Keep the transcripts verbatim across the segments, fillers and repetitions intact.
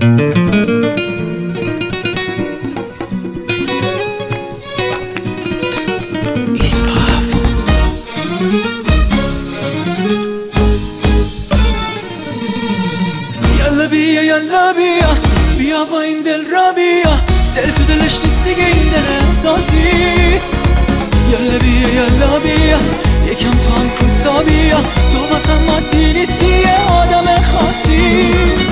یالا بیا یالا بیا بیا با این دل را بیا، دل تو دلش نیست دیگه این دل احساسی. یالا بیا یالا بیا یکم تو هم کوتا بیا، تو واسم مادی نیستی یه آدم خاصی.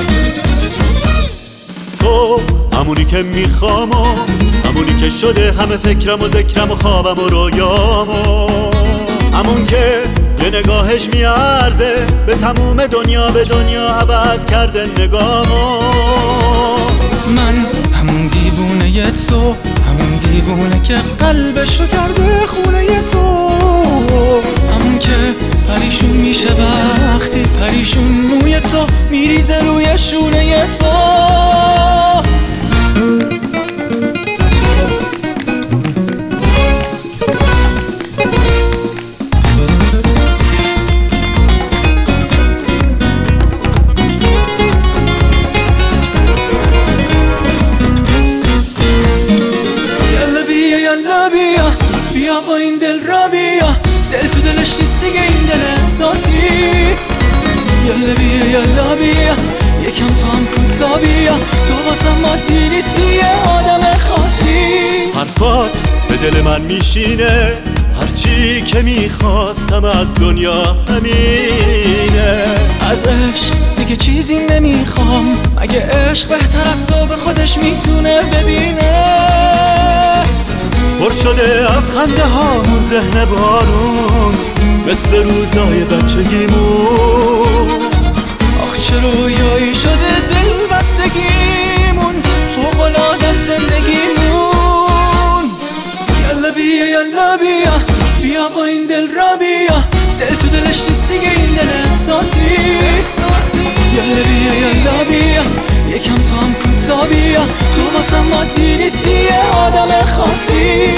تو همونی که میخوام و همونی که شده همه فکرم و ذکرم و خوابم و رویام و همون که یه نگاهش میارزه به تموم دنیا، به دنیا عوض کرده نگامو. من همون دیوونه تو، همون دیوونه که قلبشو کرده خونه تو، همون که پریشون میشه وقتی پریشون موی تو میریزه روی شونه تو. یالا بیا بیا با این دل را بیا، دل تو دلش نیست دیگه این دل احساسی. یالا بیا یالا بیا یکم تو هم کوتا بیا، تو واسم مادی نیستی یه آدم خاصی. حرفات به دل من میشینه، هرچی که میخواستم از دنیا همینه. از عشق دیگه چیزی نمیخوام، اگه عشق بهتر از تو به خودش میتونه ببینه. پر شده از خنده هامون ذهن بارون، مثل روزای بچگیمون. آخ چه رویایی شده دل بستگیمون، فوق‌العاده از زندگیمون. یالا بیا یالا بیا بیا با این دل را بیا، دل تو دلش نیست دیگه این دل احساسی. یالا بیا یالا بیا یکم تو هم کوتا بیا، تو واسم مادی نیستی یه آدم خاصی.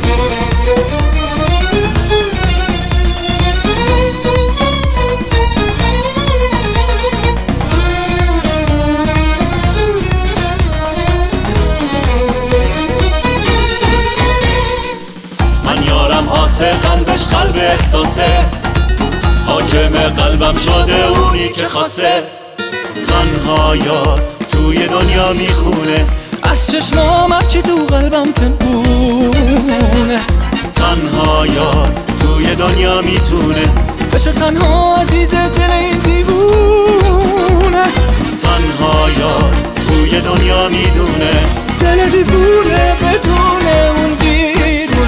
من یارم آسه قلبش قلب احساسه، حاکم قلبم شده اونی که خاصه. تنها یار توی دنیا میخونه، از چشمام هرچی تو قلبم پنهونه. تنها یار توی دنیا میتونه بشه تنها عزیز دل این دیوونه. تنها یار توی دنیا میدونه دل دیوونه بدون اون بیرونه.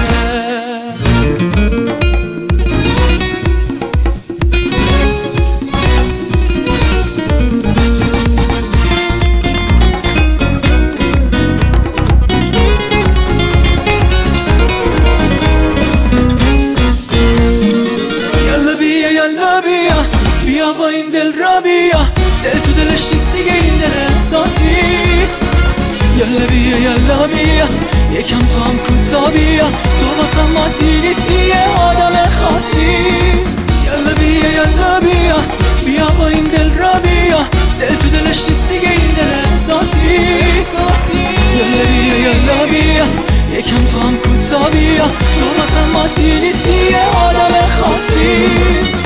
بیا با این دل را بیا، دل تو دلش نیست دیگه این دل احساسی. یالا بیا یالا بیا یکم تو هم کوتا بیا، تو واسم مادی نیستی یه آدم خاصی. یالا بیا یالا بیا بیا با این دل را بیا، دل تو دلش نیست دیگه این دل احساسی. یالا بیا یالا بیا یکم تو هم کوتا بیا، تو واسم مادی نیستی یه آدم خاصی.